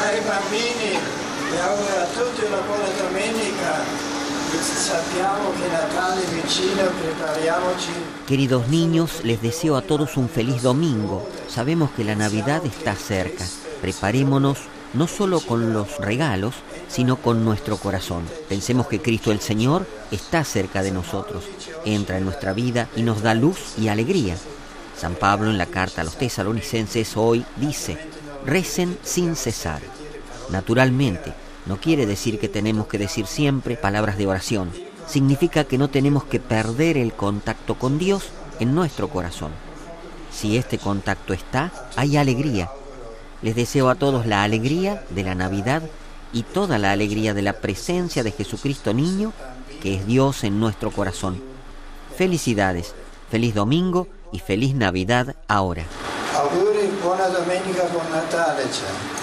Cari bambini, vi auguro a tutti una buona domenica. Sappiamo che Natale è vicino, prepariamoci. Queridos niños, les deseo a todos un feliz domingo. Sabemos que la Navidad está cerca. Preparémonos no solo con los regalos, sino con nuestro corazón. Pensemos que Cristo el Señor está cerca de nosotros, entra en nuestra vida y nos da luz y alegría. San Pablo en la carta a los tesalonicenses hoy dice: recen sin cesar. Naturalmente, no quiere decir que tenemos que decir siempre palabras de oración. Significa que no tenemos que perder el contacto con Dios en nuestro corazón. Si este contacto está, hay alegría. Les deseo a todos la alegría de la Navidad y toda la alegría de la presencia de Jesucristo niño, que es Dios en nuestro corazón. Felicidades, feliz domingo y feliz Navidad ahora. Auguri, buona domenica, buon Natale. Ciao.